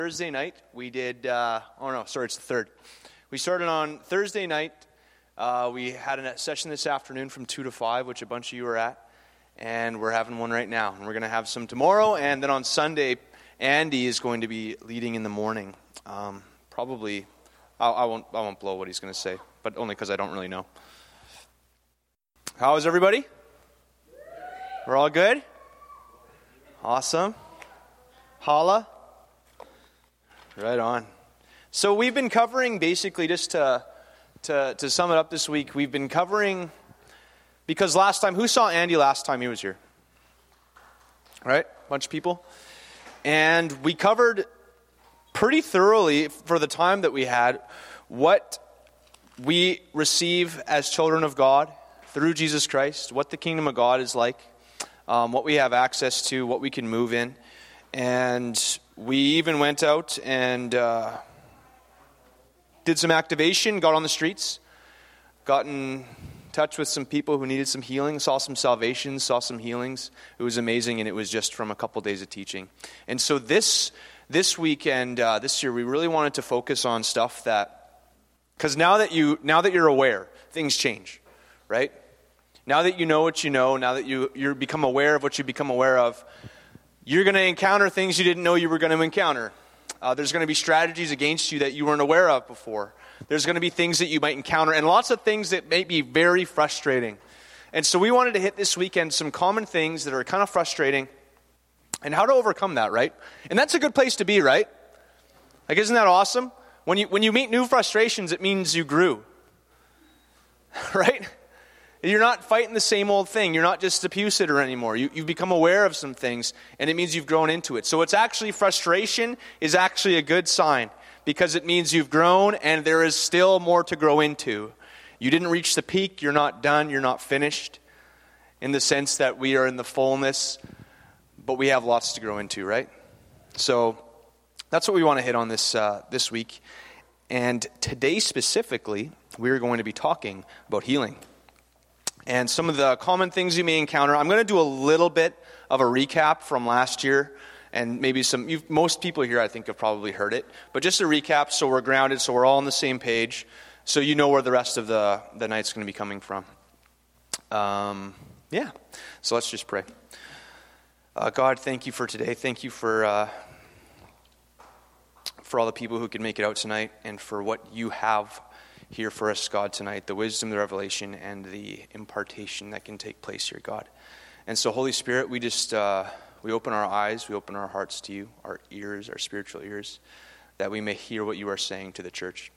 Thursday night, we did, it's the third. We started on Thursday night. We had a session this afternoon from 2 to 5, which a bunch of you were at. And we're having one right now. And we're going to have some tomorrow. And then on Sunday, Andy is going to be leading in the morning. Probably, I won't blow what he's going to say, but only because I don't really know. How is everybody? We're all good? Awesome. Holla. Right on. So we've been covering, basically, just to sum it up this week, we've been covering, because last time, who saw Andy last time he was here? Right? A bunch of people. And we covered pretty thoroughly, for the time that we had, what we receive as children of God through Jesus Christ, what the kingdom of God is like, what we have access to, what we can move in. And we even went out and did some activation, got on the streets, got in touch with some people who needed some healing, saw some salvations, saw some healings. It was amazing, and it was just from a couple days of teaching. And so this week and this year, we really wanted to focus on stuff that, because now that you're aware, things change, right? Now that you know what you know, now that you become aware of what you become aware of, you're going to encounter things you didn't know you were going to encounter. There's going to be strategies against you that you weren't aware of before. There's going to be things that you might encounter, and lots of things that may be very frustrating. And so we wanted to hit this weekend some common things that are kind of frustrating and how to overcome that, right? And that's a good place to be, right? Like, isn't that awesome? When you meet new frustrations, it means you grew, right? You're not fighting the same old thing. You're not just a pew sitter anymore. You've become aware of some things, and it means you've grown into it. So it's actually, frustration is actually a good sign, because it means you've grown and there is still more to grow into. You didn't reach the peak. You're not done. You're not finished, in the sense that we are in the fullness, but we have lots to grow into, right? So that's what we want to hit on this week. And today specifically, we're going to be talking about healing. And some of the common things you may encounter. I'm going to do a little bit of a recap from last year, and maybe most people here, I think, have probably heard it. But just a recap, so we're grounded, so we're all on the same page, so you know where the rest of the night's going to be coming from. So let's just pray. God, thank you for today. Thank you for all the people who could make it out tonight, and for what you have here for us, God, tonight, the wisdom, the revelation, and the impartation that can take place here, God. And so, Holy Spirit, we just, we open our eyes, we open our hearts to you, our ears, our spiritual ears, that we may hear what you are saying to the church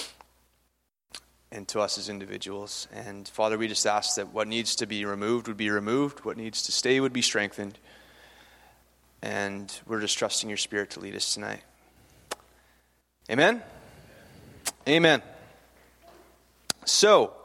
and to us as individuals. And Father, we just ask that what needs to be removed would be removed, what needs to stay would be strengthened. And we're just trusting your Spirit to lead us tonight. Amen? Amen. So,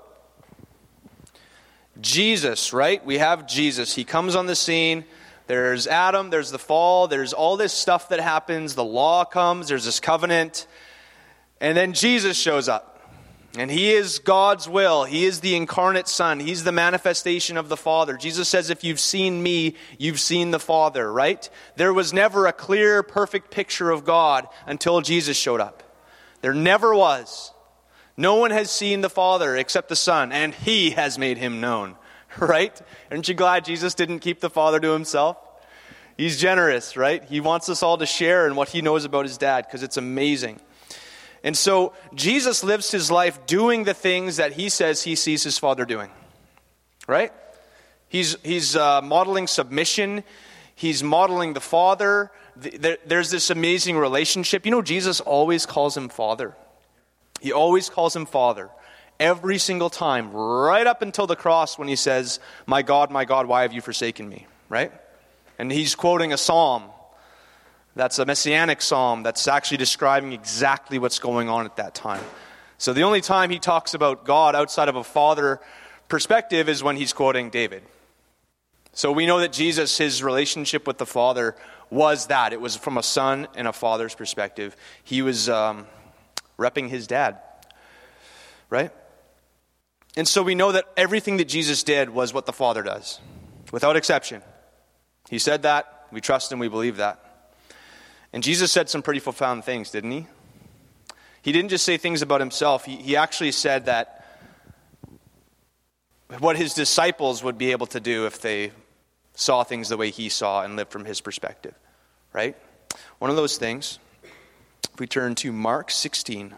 Jesus, right? We have Jesus. He comes on the scene. There's Adam, there's the fall, there's all this stuff that happens. The law comes, there's this covenant. And then Jesus shows up. And he is God's will. He is the incarnate Son. He's the manifestation of the Father. Jesus says, if you've seen me, you've seen the Father, right? There was never a clear, perfect picture of God until Jesus showed up. There never was. No one has seen the Father except the Son, and he has made him known, right? Aren't you glad Jesus didn't keep the Father to himself? He's generous, right? He wants us all to share in what he knows about his dad, because it's amazing. And so Jesus lives his life doing the things that he says he sees his Father doing, right? He's modeling submission. He's modeling the Father. There's this amazing relationship. You know, Jesus always calls him Father. He always calls him Father. Every single time, right up until the cross, when he says, my God, why have you forsaken me?" Right? And he's quoting a psalm. That's a messianic psalm that's actually describing exactly what's going on at that time. So the only time he talks about God outside of a father perspective is when he's quoting David. So we know that Jesus, his relationship with the Father was that. It was from a son and a father's perspective. He was repping his dad, right? And so we know that everything that Jesus did was what the Father does, without exception. He said that. We trust him. We believe that. And Jesus said some pretty profound things, didn't he? He didn't just say things about himself. He actually said that what his disciples would be able to do if they saw things the way he saw and lived from his perspective, right? One of those things, if we turn to Mark 16.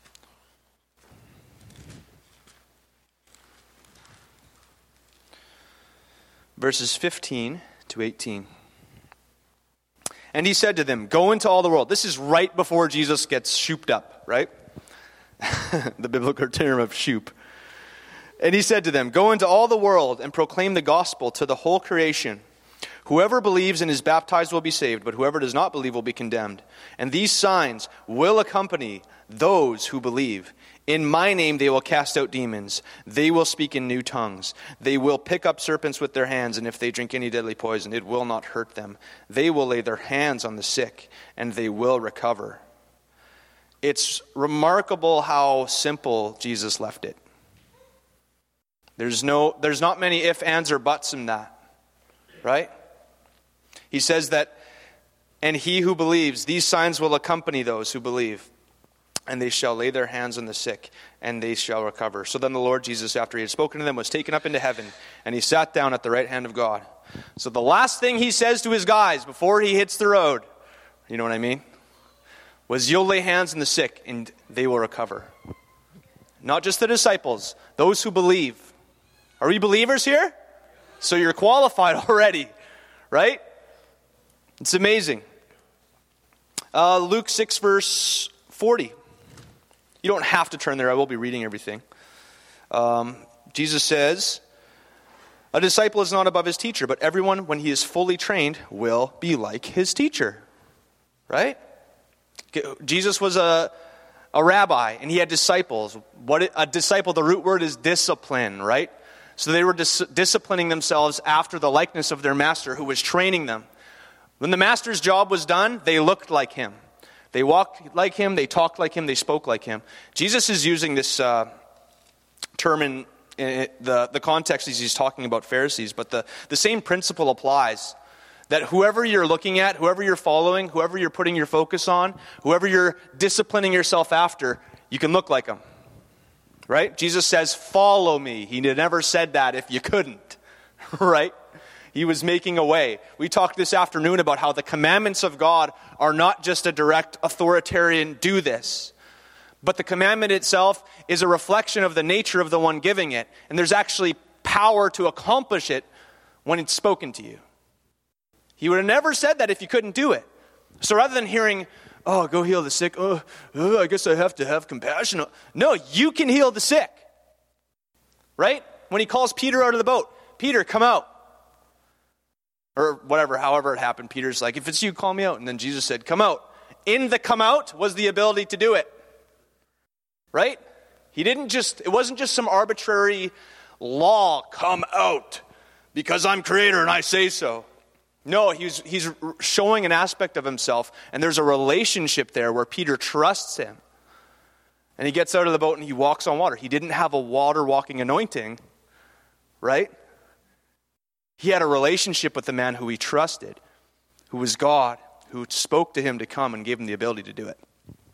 Verses 15 to 18. And he said to them, go into all the world. This is right before Jesus gets shooped up, right? The biblical term of shoop. And he said to them, go into all the world and proclaim the gospel to the whole creation. Whoever believes and is baptized will be saved, but whoever does not believe will be condemned. And these signs will accompany those who believe. In my name they will cast out demons. They will speak in new tongues. They will pick up serpents with their hands, and if they drink any deadly poison, it will not hurt them. They will lay their hands on the sick, and they will recover. It's remarkable how simple Jesus left it. There's not many ifs, ands, or buts in that, right? He says that, and he who believes, these signs will accompany those who believe. And they shall lay their hands on the sick, and they shall recover. So then the Lord Jesus, after he had spoken to them, was taken up into heaven, and he sat down at the right hand of God. So the last thing he says to his guys before he hits the road, you know what I mean, was you'll lay hands on the sick, and they will recover. Not just the disciples, those who believe. Are we believers here? So you're qualified already, right? It's amazing. Luke 6 verse 40. You don't have to turn there. I will be reading everything. Jesus says, a disciple is not above his teacher, but everyone, when he is fully trained, will be like his teacher. Right? Jesus was a rabbi, and he had disciples. A disciple, the root word is discipline, right? So they were disciplining themselves after the likeness of their master who was training them. When the master's job was done, they looked like him. They walked like him, they talked like him, they spoke like him. Jesus is using this term in the context as he's talking about Pharisees, but the same principle applies. That whoever you're looking at, whoever you're following, whoever you're putting your focus on, whoever you're disciplining yourself after, you can look like them. Right? Jesus says, follow me. He never said that if you couldn't. Right? He was making a way. We talked this afternoon about how the commandments of God are not just a direct authoritarian do this, but the commandment itself is a reflection of the nature of the one giving it. And there's actually power to accomplish it when it's spoken to you. He would have never said that if you couldn't do it. So rather than hearing, oh, go heal the sick, I guess I have to have compassion. No, you can heal the sick. Right? When he calls Peter out of the boat, Peter, come out. Or whatever, however it happened, Peter's like, if it's you, call me out. And then Jesus said, come out. In the come out was the ability to do it. Right? It wasn't just some arbitrary law, come out, because I'm creator and I say so. No, he's showing an aspect of himself, and there's a relationship there where Peter trusts him. And he gets out of the boat and he walks on water. He didn't have a water walking anointing, right? He had a relationship with the man who he trusted, who was God, who spoke to him to come and gave him the ability to do it.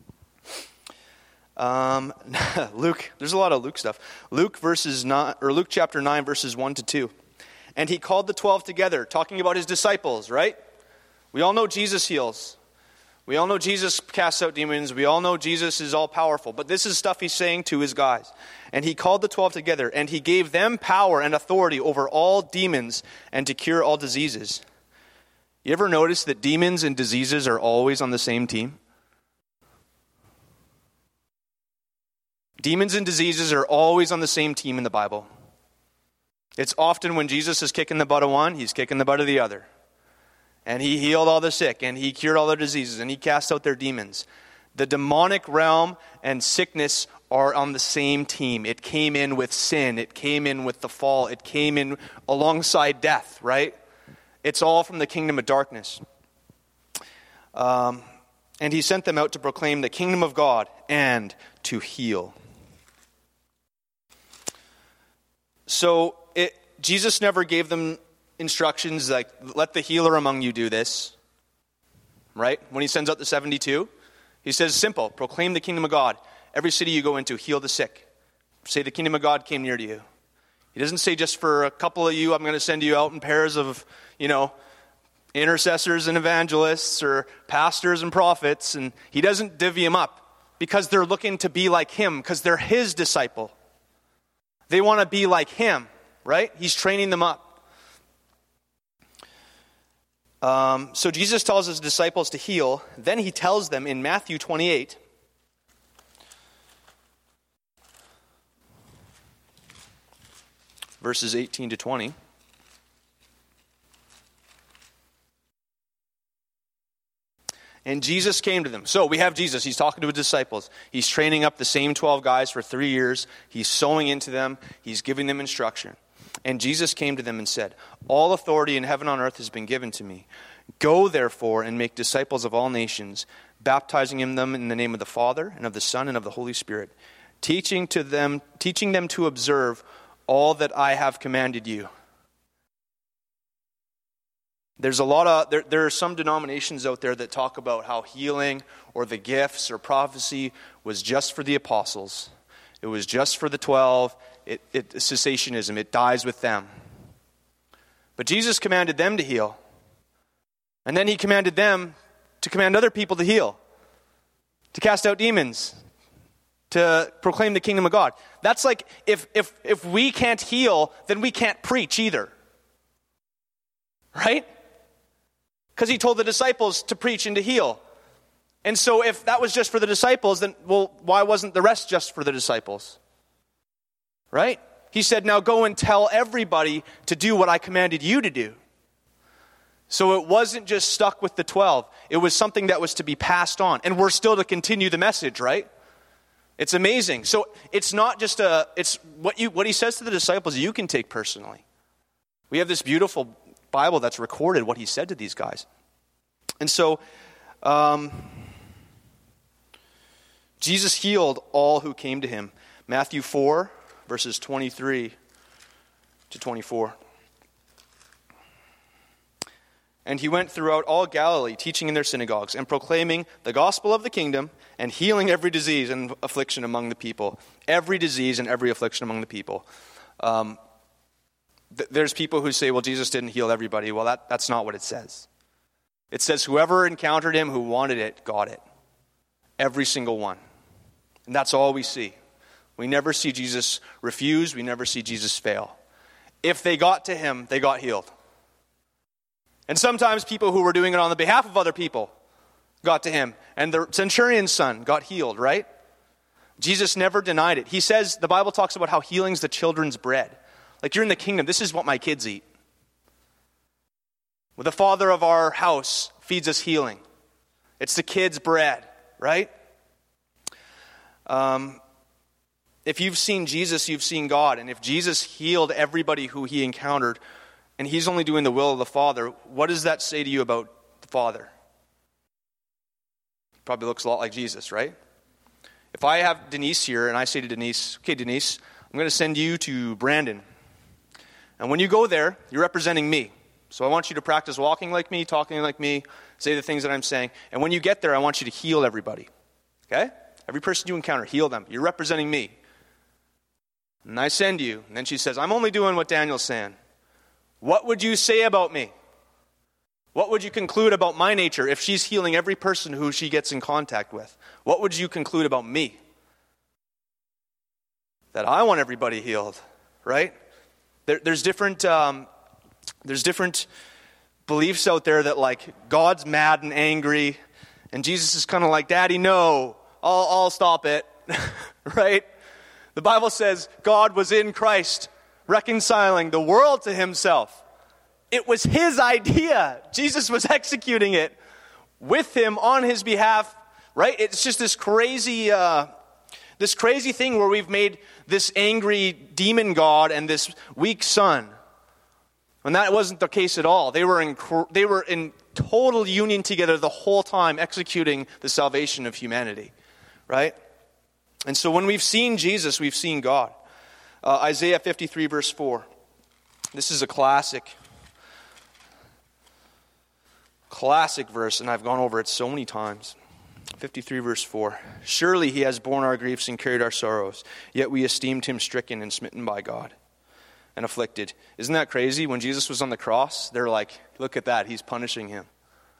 Luke, there's a lot of Luke stuff. Luke chapter 9, verses 1 to 2. And he called the 12 together, talking about his disciples, right? We all know Jesus heals. We all know Jesus casts out demons. We all know Jesus is all powerful. But this is stuff he's saying to his guys. And he called the 12 together, and he gave them power and authority over all demons and to cure all diseases. You ever notice that demons and diseases are always on the same team? Demons and diseases are always on the same team in the Bible. It's often when Jesus is kicking the butt of one, he's kicking the butt of the other. And he healed all the sick, and he cured all their diseases, and he cast out their demons. The demonic realm and sickness are on the same team. It came in with sin. It came in with the fall. It came in alongside death, right? It's all from the kingdom of darkness. And he sent them out to proclaim the kingdom of God and to heal. So Jesus never gave them instructions like, let the healer among you do this, right? When he sends out the 72, he says, simple, proclaim the kingdom of God. Every city you go into, heal the sick. Say the kingdom of God came near to you. He doesn't say just for a couple of you, I'm going to send you out in pairs of, intercessors and evangelists or pastors and prophets. And he doesn't divvy them up because they're looking to be like him, because they're his disciple. They want to be like him, right? He's training them up. So Jesus tells his disciples to heal. Then he tells them in Matthew 28, verses 18 to 20. And Jesus came to them. So we have Jesus. He's talking to his disciples. He's training up the same 12 guys for 3 years. He's sowing into them. He's giving them instruction. And Jesus came to them and said, all authority in heaven and on earth has been given to me. Go, therefore, and make disciples of all nations, baptizing them in the name of the Father and of the Son and of the Holy Spirit, teaching them to observe all that I have commanded you. There are some denominations out there that talk about how healing or the gifts or prophecy was just for the apostles. It was just for the 12. It's cessationism. It dies with them. But Jesus commanded them to heal. And then he commanded them to command other people to heal, to cast out demons, to proclaim the kingdom of God. That's like if we can't heal, then we can't preach either. Right? Because he told the disciples to preach and to heal. And so if that was just for the disciples, then, why wasn't the rest just for the disciples? Right? He said, now go and tell everybody to do what I commanded you to do. So it wasn't just stuck with the 12. It was something that was to be passed on. And we're still to continue the message, right? It's amazing. So it's not just it's what he says to the disciples you can take personally. We have this beautiful Bible that's recorded what he said to these guys. And so Jesus healed all who came to him. Matthew 4, verses 23 to 24. And he went throughout all Galilee, teaching in their synagogues and proclaiming the gospel of the kingdom and healing every disease and affliction among the people. Every disease and every affliction among the people. There's people who say, well, Jesus didn't heal everybody. Well, that's not what it says. It says whoever encountered him, who wanted it, got it. Every single one. And that's all we see. We never see Jesus refuse. We never see Jesus fail. If they got to him, they got healed. And sometimes people who were doing it on the behalf of other people got to him. And the centurion's son got healed, right? Jesus never denied it. He says, the Bible talks about how healing's the children's bread. Like, you're in the kingdom. This is what my kids eat. Well, the father of our house feeds us healing. It's the kids' bread, right? If you've seen Jesus, you've seen God. And if Jesus healed everybody who he encountered, and he's only doing the will of the Father, what does that say to you about the Father? Probably looks a lot like Jesus, right? If I have Denise here, and I say to Denise, okay, Denise, I'm going to send you to Brandon. And when you go there, you're representing me. So I want you to practice walking like me, talking like me, say the things that I'm saying. And when you get there, I want you to heal everybody. Okay? Every person you encounter, heal them. You're representing me. And I send you. And then she says, I'm only doing what Daniel's saying. What would you say about me? What would you conclude about my nature if she's healing every person who she gets in contact with? What would you conclude about me? That I want everybody healed, right? There's different beliefs out there that, like, God's mad and angry, and Jesus is kind of like, Daddy, no, I'll stop it, right? The Bible says God was in Christ, reconciling the world to himself. It was his idea. Jesus was executing it with him on his behalf, right? It's just this crazy thing where we've made this angry demon god and this weak son. And that wasn't the case at all. They were in total union together the whole time, executing the salvation of humanity, right? And so when we've seen Jesus, we've seen God. Isaiah 53, verse 4. This is a classic. Classic verse, and I've gone over it so many times. 53 verse 4. Surely he has borne our griefs and carried our sorrows, yet we esteemed him stricken and smitten by God and afflicted. Isn't that crazy? When Jesus was on the cross, they're like, look at that, he's punishing him.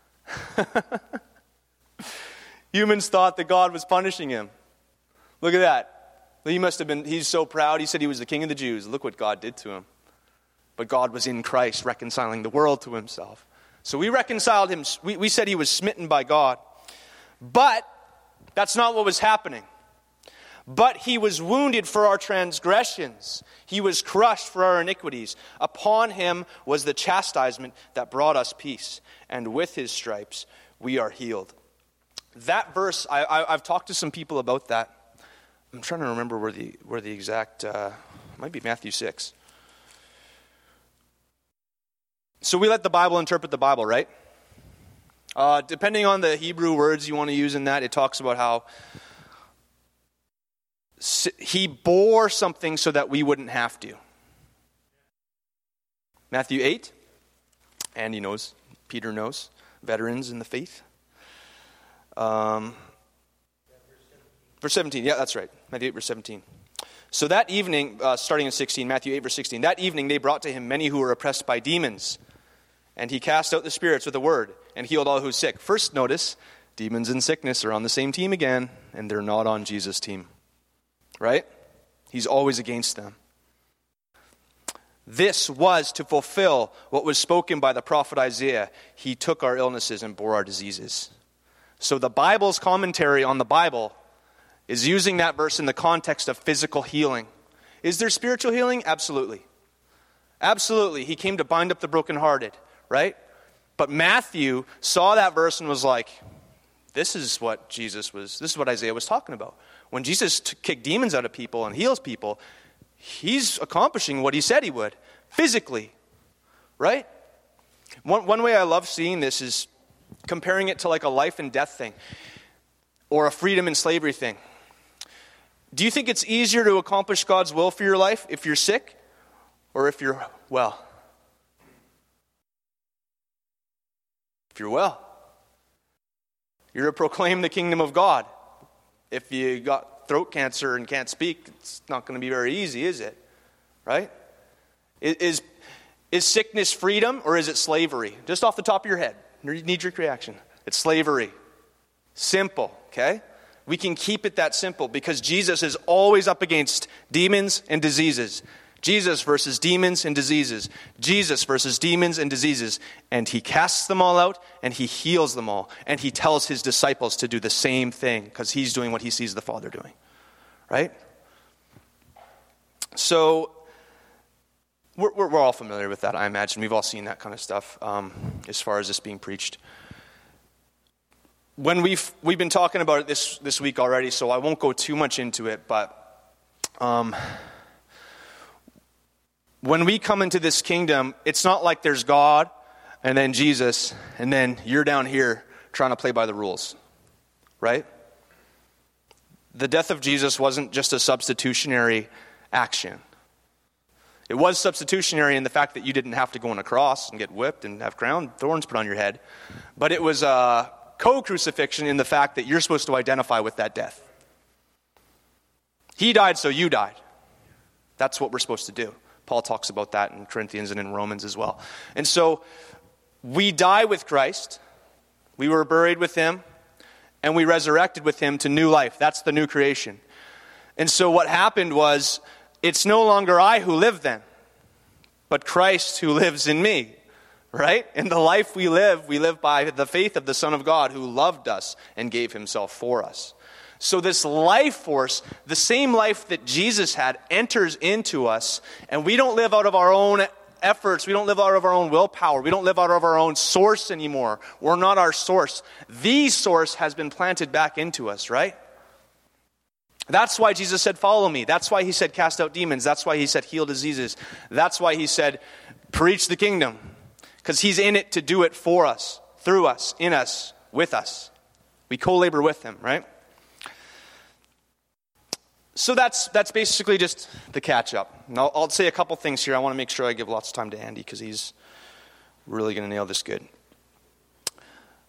Humans thought that God was punishing him. Look at that. He's so proud. He said he was the king of the Jews. Look what God did to him. But God was in Christ reconciling the world to himself. So we reconciled him. We said he was smitten by God. But that's not what was happening. But he was wounded for our transgressions. He was crushed for our iniquities. Upon him was the chastisement that brought us peace. And with his stripes we are healed. That verse, I've talked to some people about that. I'm trying to remember where the exact, might be Matthew 6. So we let the Bible interpret the Bible, right? Depending on the Hebrew words you want to use in that, it talks about how he bore something so that we wouldn't have to. Matthew 8, Andy knows, Peter knows, veterans in the faith. Verse 17, yeah, that's right. Matthew 8, verse 17. So that evening, starting in 16, Matthew 8, verse 16, that evening they brought to him many who were oppressed by demons, and he cast out the spirits with a word and healed all who were sick. First, notice, demons and sickness are on the same team again, and they're not on Jesus' team. Right? He's always against them. This was to fulfill what was spoken by the prophet Isaiah. He took our illnesses and bore our diseases. So the Bible's commentary on the Bible is using that verse in the context of physical healing. Is there spiritual healing? Absolutely. Absolutely. He came to bind up the brokenhearted, right? But Matthew saw that verse and was like, this is what Isaiah was talking about. When Jesus kicked demons out of people and heals people, he's accomplishing what he said he would, physically, right? One way I love seeing this is comparing it to like a life and death thing or a freedom and slavery thing. Do you think it's easier to accomplish God's will for your life if you're sick or if you're well? If you're well, you're to proclaim the kingdom of God. If you got throat cancer and can't speak, it's not going to be very easy, is it? Right? Is sickness freedom or is it slavery? Just off the top of your head, knee-jerk reaction. It's slavery. Simple, okay? We can keep it that simple because Jesus is always up against demons and diseases. Jesus versus demons and diseases. Jesus versus demons and diseases. And he casts them all out and he heals them all. And he tells his disciples to do the same thing because he's doing what he sees the Father doing. Right? So, we're all familiar with that, I imagine. We've all seen that kind of stuff as far as this being preached. When we've been talking about it this week already, so I won't go too much into it, but when we come into this kingdom, it's not like there's God and then Jesus and then you're down here trying to play by the rules, right? The death of Jesus wasn't just a substitutionary action. It was substitutionary in the fact that you didn't have to go on a cross and get whipped and have thorns put on your head, but it was a co-crucifixion in the fact that you're supposed to identify with that death. He died, so you died. That's what we're supposed to do. Paul talks about that in Corinthians and in Romans as well. And so we die with Christ, we were buried with him, and we resurrected with him to new life. That's the new creation. And so what happened was, it's no longer I who live then, but Christ who lives in me. Right? In the life we live by the faith of the Son of God who loved us and gave himself for us. So this life force, the same life that Jesus had, enters into us, and we don't live out of our own efforts. We don't live out of our own willpower. We don't live out of our own source anymore. We're not our source. The source has been planted back into us, right? That's why Jesus said, follow me. That's why he said, cast out demons. That's why he said, heal diseases. That's why he said, preach the kingdom. Because he's in it to do it for us, through us, in us, with us. We co-labor with him, right? So that's basically just the catch-up. And I'll say a couple things here. I want to make sure I give lots of time to Andy because he's really going to nail this good.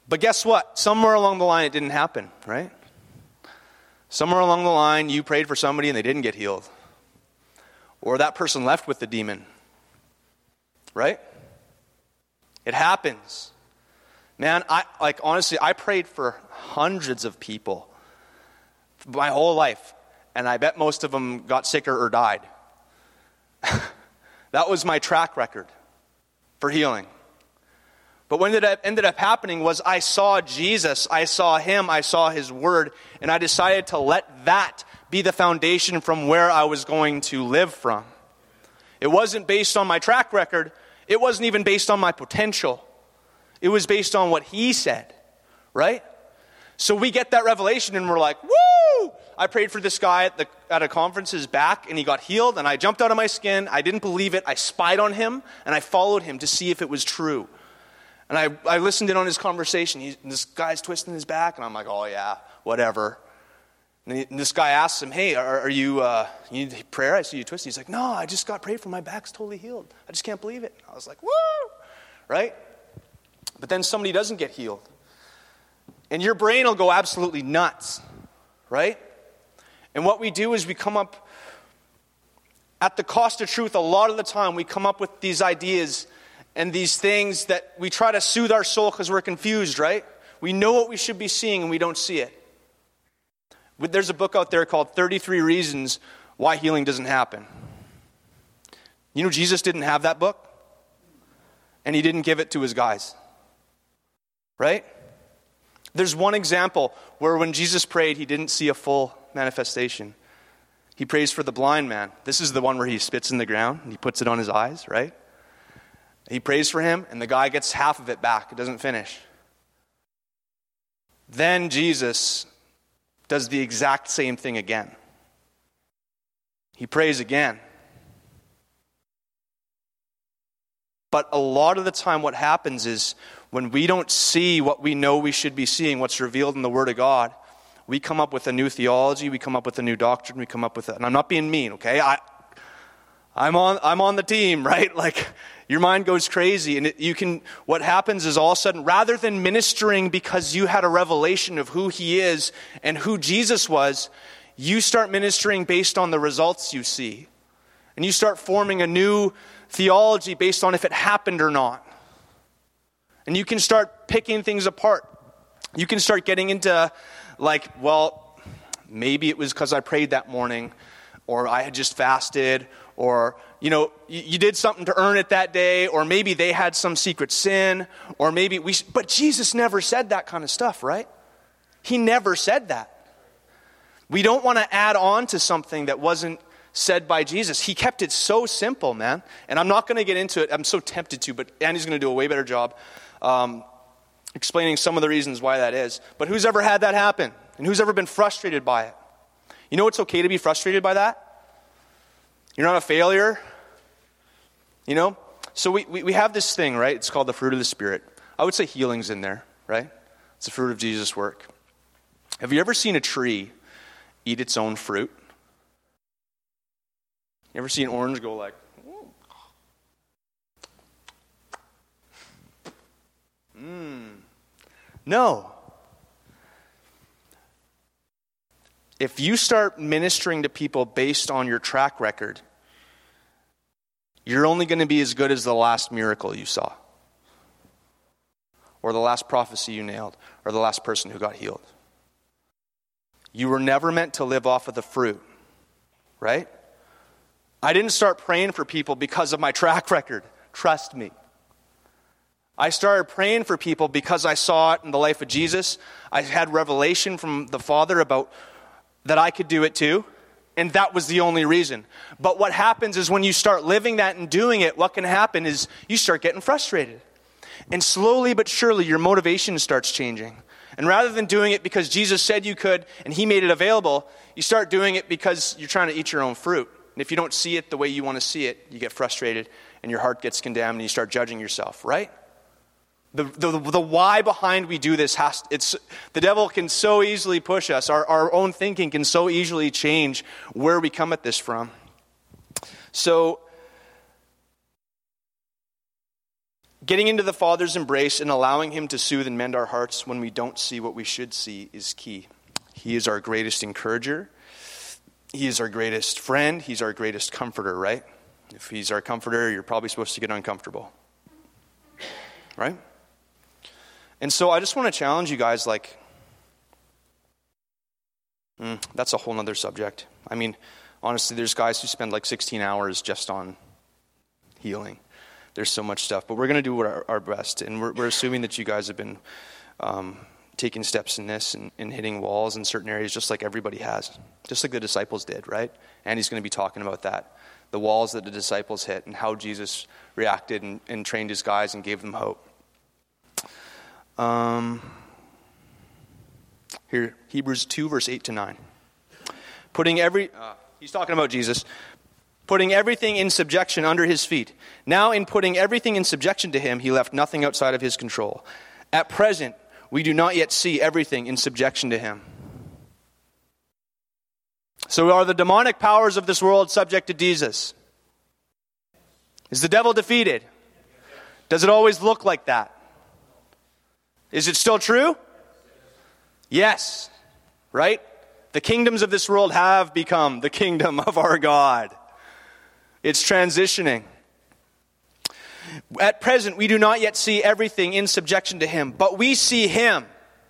But guess what? Somewhere along the line it didn't happen, right? Somewhere along the line you prayed for somebody and they didn't get healed. Or that person left with the demon. Right? It happens. Man, honestly, I prayed for hundreds of people my whole life, and I bet most of them got sicker or died. That was my track record for healing. But what ended up happening was I saw Jesus, I saw him, I saw his word, and I decided to let that be the foundation from where I was going to live from. It wasn't based on my track record. It wasn't even based on my potential. It was based on what he said, right? So we get that revelation and we're like, woo! I prayed for this guy at a conference's back and he got healed and I jumped out of my skin. I didn't believe it. I spied on him and I followed him to see if it was true. And I listened in on his conversation. This guy's twisting his back and I'm like, oh yeah, whatever. And this guy asks him, hey, are you need prayer? I see you twisting. He's like, no, I just got prayed for. My back's totally healed. I just can't believe it. I was like, woo! Right? But then somebody doesn't get healed. And your brain will go absolutely nuts. Right? And what we do is we come up, at the cost of truth, a lot of the time we come up with these ideas and these things that we try to soothe our soul because we're confused, right? We know what we should be seeing and we don't see it. There's a book out there called 33 Reasons Why Healing Doesn't Happen. You know, Jesus didn't have that book, and he didn't give it to his guys. Right? There's one example where when Jesus prayed, he didn't see a full manifestation. He prays for the blind man. This is the one where he spits in the ground, and he puts it on his eyes, right? He prays for him, and the guy gets half of it back. It doesn't finish. Then Jesus does the exact same thing again. He prays again. But a lot of the time what happens is when we don't see what we know we should be seeing, what's revealed in the Word of God, we come up with a new theology, we come up with a new doctrine, we come up with and I'm not being mean, okay? I'm on the team, right? Like your mind goes crazy and what happens is all of a sudden, rather than ministering because you had a revelation of who he is and who Jesus was, you start ministering based on the results you see. And you start forming a new theology based on if it happened or not. And you can start picking things apart. You can start getting into like, well, maybe it was because I prayed that morning, or I had just fasted, or, you know, you did something to earn it that day, or maybe they had some secret sin, or maybe but Jesus never said that kind of stuff, right? He never said that. We don't want to add on to something that wasn't said by Jesus. He kept it so simple, man. And I'm not going to get into it. I'm so tempted to, but Andy's going to do a way better job explaining some of the reasons why that is. But who's ever had that happen? And who's ever been frustrated by it? You know it's okay to be frustrated by that? You're not a failure. You know? So we have this thing, right? It's called the fruit of the Spirit. I would say healing's in there, right? It's the fruit of Jesus' work. Have you ever seen a tree eat its own fruit? You ever see an orange go like, No. If you start ministering to people based on your track record, you're only going to be as good as the last miracle you saw, or the last prophecy you nailed, or the last person who got healed. You were never meant to live off of the fruit, right? I didn't start praying for people because of my track record. Trust me. I started praying for people because I saw it in the life of Jesus. I had revelation from the Father about that I could do it too. And that was the only reason. But what happens is when you start living that and doing it, what can happen is you start getting frustrated. And slowly but surely your motivation starts changing. And rather than doing it because Jesus said you could and he made it available, you start doing it because you're trying to eat your own fruit. And if you don't see it the way you want to see it, you get frustrated and your heart gets condemned and you start judging yourself, right? The why behind we do this the devil can so easily push us. Our own thinking can so easily change where we come at this from. So Getting into the Father's embrace and allowing him to soothe and mend our hearts when we don't see what we should see is key. He is our greatest encourager. He is our greatest friend. He's our greatest comforter, right? If he's our comforter, you're probably supposed to get uncomfortable. Right? And so I just want to challenge you guys, that's a whole nother subject. I mean, honestly, there's guys who spend 16 hours just on healing. There's so much stuff. But we're going to do our best. And we're assuming that you guys have been taking steps in this and hitting walls in certain areas just like everybody has. Just like the disciples did, right? And he's going to be talking about that. The walls that the disciples hit and how Jesus reacted and trained his guys and gave them hope. Here, Hebrews 2, verse 8 to 9. He's talking about Jesus. Putting everything in subjection under his feet. Now in putting everything in subjection to him, he left nothing outside of his control. At present, we do not yet see everything in subjection to him. So are the demonic powers of this world subject to Jesus? Is the devil defeated? Does it always look like that? Is it still true? Yes. Right? The kingdoms of this world have become the kingdom of our God. It's transitioning. At present, we do not yet see everything in subjection to him, but we see him.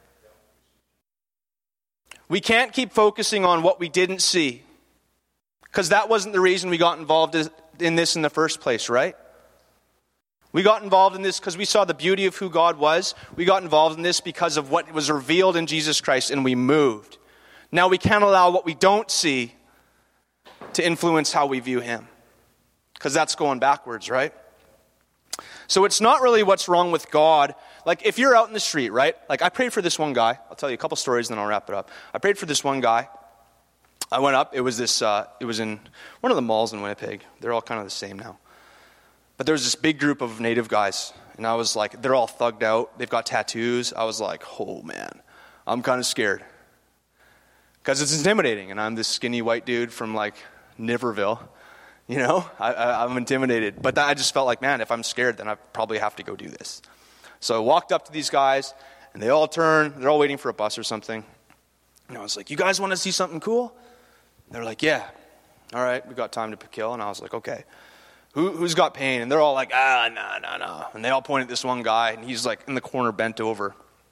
We can't keep focusing on what we didn't see, because that wasn't the reason we got involved in this in the first place, right? We got involved in this because we saw the beauty of who God was. We got involved in this because of what was revealed in Jesus Christ, and we moved. Now we can't allow what we don't see to influence how we view him, because that's going backwards, right? So it's not really what's wrong with God. If you're out in the street, right? I prayed for this one guy. I'll tell you a couple stories and then I'll wrap it up. I prayed for this one guy. I went up. It was in one of the malls in Winnipeg. They're all kind of the same now. But there was this big group of native guys. And I was like, they're all thugged out. They've got tattoos. I was like, oh man, I'm kind of scared. Because it's intimidating. And I'm this skinny white dude from Niverville. You know, I'm intimidated. But I just felt like, man, if I'm scared, then I probably have to go do this. So I walked up to these guys, and they all turn. They're all waiting for a bus or something. And I was like, you guys want to see something cool? They're like, yeah. All right, we got time to kill. And I was like, okay. Who's got pain? And they're all like, no. And they all point at this one guy, and he's in the corner bent over.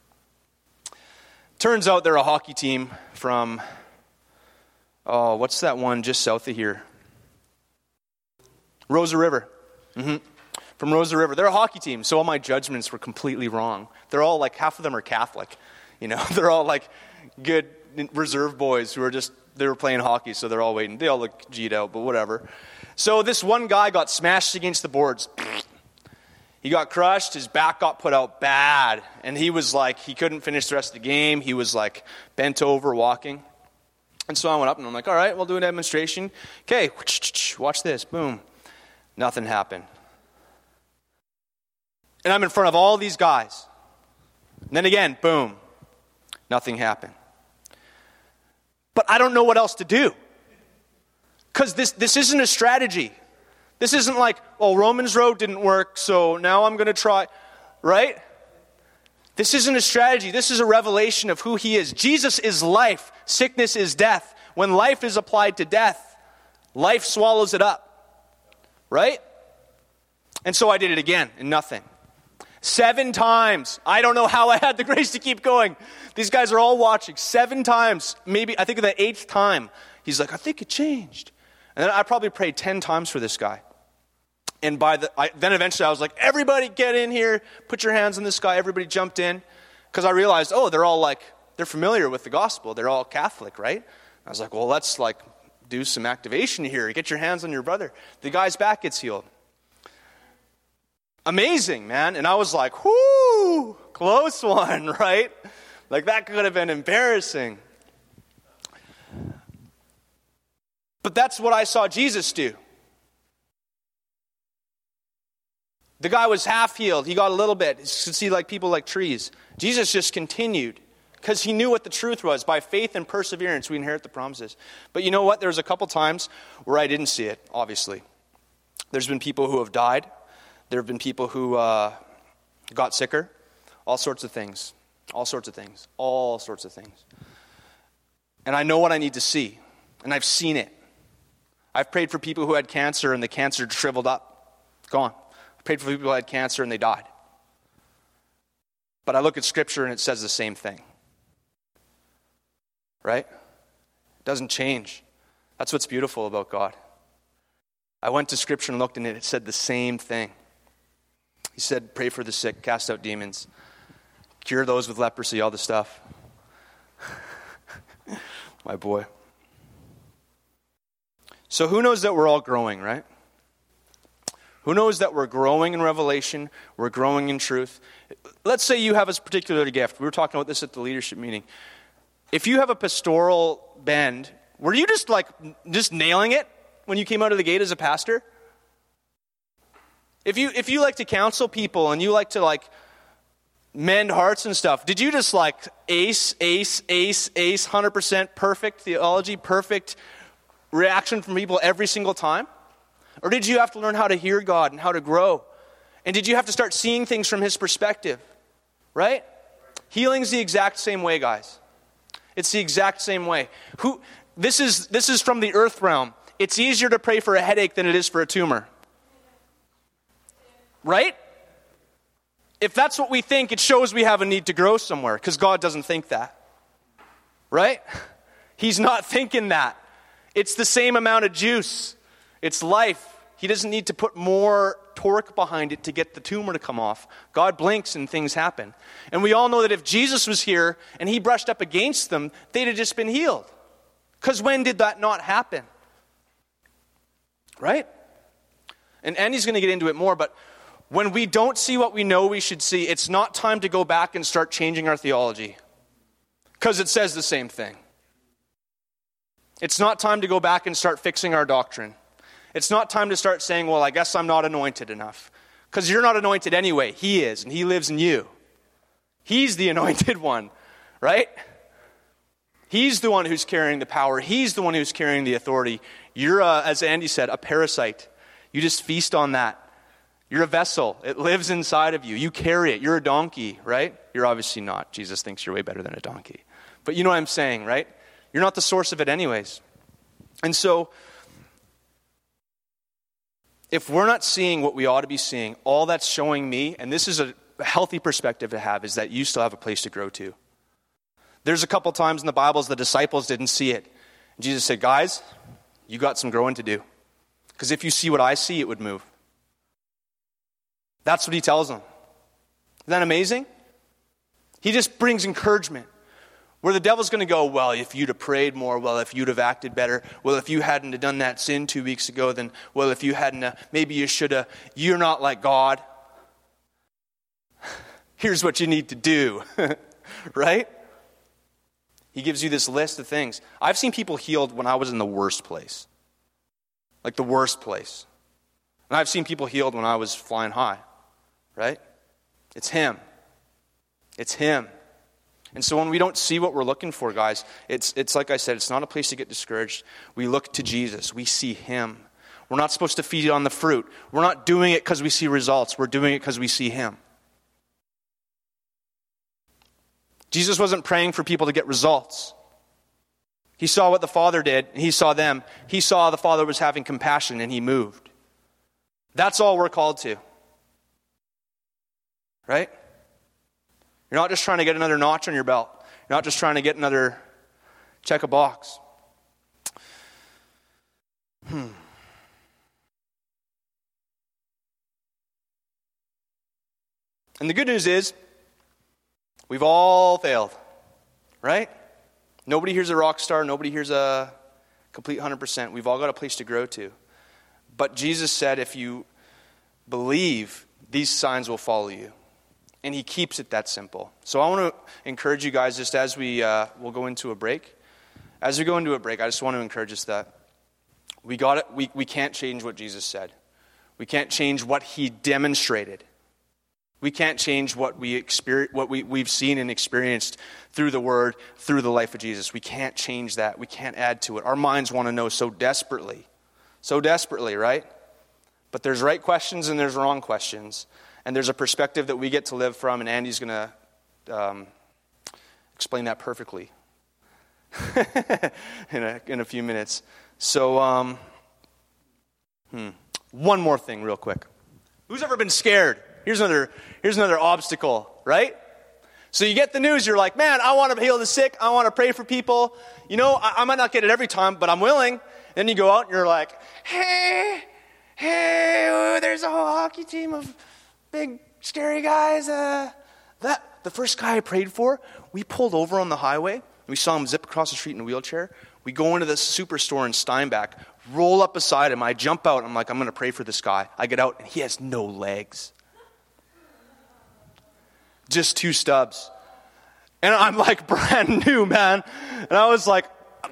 Turns out they're a hockey team from, what's that one just south of here? Rosa River. From Rosa River. They're a hockey team, so all my judgments were completely wrong. They're all half of them are Catholic. You know, they're all good reserve boys who are they were playing hockey, so they're all waiting. They all look G'd out, but whatever. So this one guy got smashed against the boards. He got crushed, his back got put out bad, and he was he couldn't finish the rest of the game. He was bent over walking. And so I went up and I'm like, all right, we'll do a demonstration. Okay, watch this, boom. Nothing happened. And I'm in front of all these guys. And then again, boom. Nothing happened. But I don't know what else to do. Because this isn't a strategy. This isn't Romans Road didn't work, so now I'm going to try. Right? This isn't a strategy. This is a revelation of who he is. Jesus is life. Sickness is death. When life is applied to death, life swallows it up. Right? And so I did it again, and nothing. 7 times. I don't know how I had the grace to keep going. These guys are all watching. 7 times. Maybe, I think the 8th time, he's like, I think it changed. And then I probably prayed 10 times for this guy. And then eventually I was like, everybody get in here. Put your hands on this guy. Everybody jumped in. Because I realized, they're all they're familiar with the gospel. They're all Catholic, right? I was like, well, let's do some activation here. Get your hands on your brother. The guy's back gets healed. Amazing, man. And I was like, whoo, close one, right? That could have been embarrassing. But that's what I saw Jesus do. The guy was half healed. He got a little bit. You could see people like trees. Jesus just continued. Because he knew what the truth was. By faith and perseverance, we inherit the promises. But you know what? There was a couple times where I didn't see it, obviously. There's been people who have died. There have been people who got sicker, all sorts of things. And I know what I need to see, and I've seen it. I've prayed for people who had cancer, and the cancer shriveled up, gone. I prayed for people who had cancer, and they died. But I look at Scripture, and it says the same thing. Right? It doesn't change. That's what's beautiful about God. I went to Scripture and looked, and it said the same thing. He said, pray for the sick, cast out demons, cure those with leprosy, all this stuff. My boy. So who knows that we're all growing, right? Who knows that we're growing in revelation, we're growing in truth. Let's say you have a particular gift. We were talking about this at the leadership meeting. If you have a pastoral bend, were you just nailing it when you came out of the gate as a pastor? If you like to counsel people and you like to mend hearts and stuff, did you just ace, 100% perfect theology, perfect reaction from people every single time? Or did you have to learn how to hear God and how to grow? And did you have to start seeing things from His perspective? Right? Healing's the exact same way, guys. It's the exact same way. This is from the earth realm. It's easier to pray for a headache than it is for a tumor. Right? If that's what we think, it shows we have a need to grow somewhere, because God doesn't think that. Right? He's not thinking that. It's the same amount of juice. It's life. He doesn't need to put more torque behind it to get the tumor to come off. God blinks and things happen. And we all know that if Jesus was here and He brushed up against them, they'd have just been healed. Because when did that not happen? Right? And Andy's going to get into it more, but when we don't see what we know we should see, it's not time to go back and start changing our theology. Because it says the same thing. It's not time to go back and start fixing our doctrine. It's not time to start saying, well, I guess I'm not anointed enough. Because you're not anointed anyway. He is, and He lives in you. He's the anointed one, right? He's the one who's carrying the power. He's the one who's carrying the authority. You're, as Andy said, a parasite. You just feast on that. You're a vessel. It lives inside of you. You carry it. You're a donkey, right? You're obviously not. Jesus thinks you're way better than a donkey. But you know what I'm saying, right? You're not the source of it anyways. And so, if we're not seeing what we ought to be seeing, all that's showing me, and this is a healthy perspective to have, is that you still have a place to grow to. There's a couple times in the Bibles the disciples didn't see it. And Jesus said, guys, you got some growing to do. Because if you see what I see, it would move. That's what He tells them. Isn't that amazing? He just brings encouragement. Where the devil's going to go, well, if you'd have prayed more, well, if you'd have acted better, well, if you hadn't have done that sin 2 weeks ago, then, well, if you hadn't, maybe you should have, you're not like God. Here's what you need to do, right? He gives you this list of things. I've seen people healed when I was in the worst place, like the worst place. And I've seen people healed when I was flying high, right? It's Him. It's Him. And so when we don't see what we're looking for, guys, it's like I said, it's not a place to get discouraged. We look to Jesus. We see Him. We're not supposed to feed on the fruit. We're not doing it because we see results. We're doing it because we see Him. Jesus wasn't praying for people to get results. He saw what the Father did, and He saw them. He saw the Father was having compassion, and He moved. That's all we're called to. Right? You're not just trying to get another notch on your belt. You're not just trying to get another check a box. And the good news is, we've all failed, right? Nobody here's a rock star. Nobody here's a complete 100%. We've all got a place to grow to. But Jesus said, if you believe, these signs will follow you. And He keeps it that simple. So I want to encourage you guys, just as we'll go into a break. As we go into a break, I just want to encourage us that we can't change what Jesus said. We can't change what He demonstrated. We can't change what we've seen and experienced through the Word, through the life of Jesus. We can't change that. We can't add to it. Our minds want to know so desperately, right? But there's right questions and there's wrong questions. And there's a perspective that we get to live from, and Andy's going to explain that perfectly in a few minutes. So, one more thing real quick. Who's ever been scared? Here's another obstacle, right? So you get the news, you're like, man, I want to heal the sick, I want to pray for people. You know, I might not get it every time, but I'm willing. Then you go out and you're like, hey, there's a whole hockey team of big, scary guys. The first guy I prayed for, we pulled over on the highway. We saw him zip across the street in a wheelchair. We go into this superstore in Steinbach, roll up beside him. I jump out. I'm like, I'm going to pray for this guy. I get out, and he has no legs. Just 2 stubs. And I'm like brand new, man. And I was like,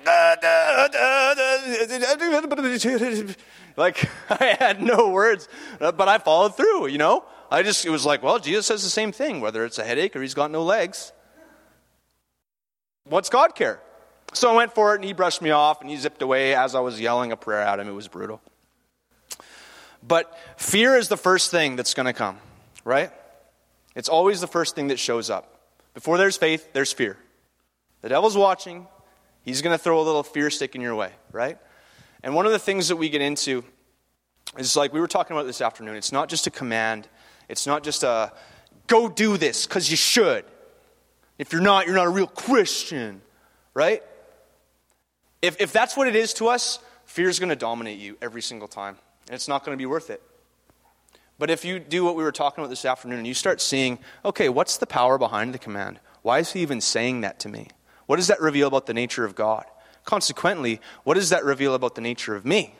like I had no words, but I followed through, you know. It was like, well, Jesus says the same thing, whether it's a headache or he's got no legs. What's God care? So I went for it, and he brushed me off, and he zipped away as I was yelling a prayer at him. It was brutal. But fear is the first thing that's going to come, right? It's always the first thing that shows up. Before there's faith, there's fear. The devil's watching. He's going to throw a little fear stick in your way, right? And one of the things that we get into is like we were talking about this afternoon. It's not just a command. It's not just a, go do this because you should. If you're not a real Christian, right? If that's what it is to us, fear is going to dominate you every single time. And it's not going to be worth it. But if you do what we were talking about this afternoon and you start seeing, okay, what's the power behind the command? Why is he even saying that to me? What does that reveal about the nature of God? Consequently, what does that reveal about the nature of me?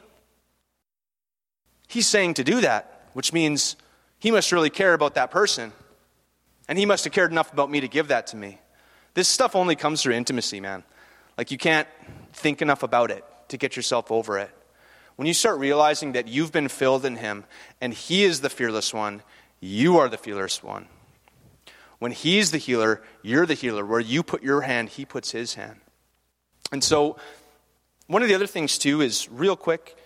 He's saying to do that, which means he must really care about that person. And he must have cared enough about me to give that to me. This stuff only comes through intimacy, man. Like you can't think enough about it to get yourself over it. When you start realizing that you've been filled in him and he is the fearless one, you are the fearless one. When he's the healer, you're the healer. Where you put your hand, he puts his hand. And so one of the other things too is real quick,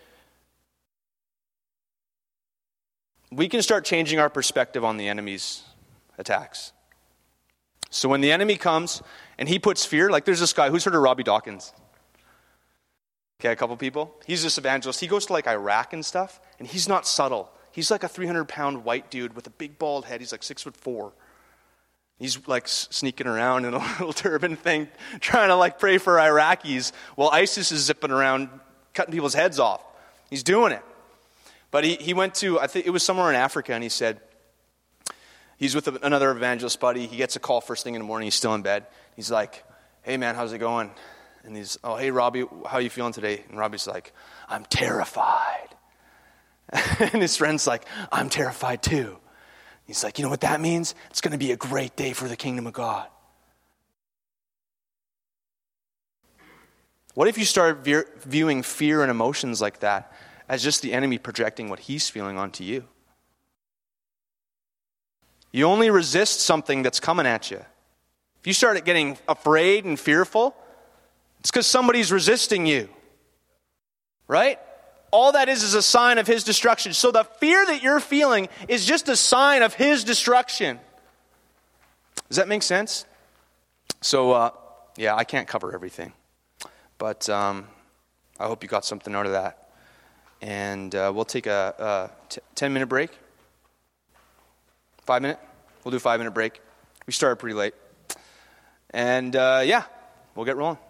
we can start changing our perspective on the enemy's attacks. So when the enemy comes and he puts fear, like there's this guy, who's heard of Robbie Dawkins? Okay, a couple people. He's this evangelist. He goes to like Iraq and stuff, and he's not subtle. He's like a 300-pound white dude with a big bald head. He's like 6'4". He's like sneaking around in a little turban thing, trying to like pray for Iraqis while ISIS is zipping around, cutting people's heads off. He's doing it. But he went to, I think it was somewhere in Africa, and he said, he's with another evangelist buddy. He gets a call first thing in the morning. He's still in bed. He's like, hey, man, how's it going? And he's, oh, hey, Robbie, how are you feeling today? And Robbie's like, I'm terrified. And his friend's like, I'm terrified too. He's like, you know what that means? It's going to be a great day for the kingdom of God. What if you start viewing fear and emotions like that as just the enemy projecting what he's feeling onto you? You only resist something that's coming at you. If you start getting afraid and fearful, it's because somebody's resisting you. Right? All that is a sign of his destruction. So the fear that you're feeling is just a sign of his destruction. Does that make sense? So, yeah, I can't cover everything. But I hope you got something out of that. And we'll take a 10-minute break. 5 minute? We'll do a 5-minute break. We started pretty late. And, yeah, we'll get rolling.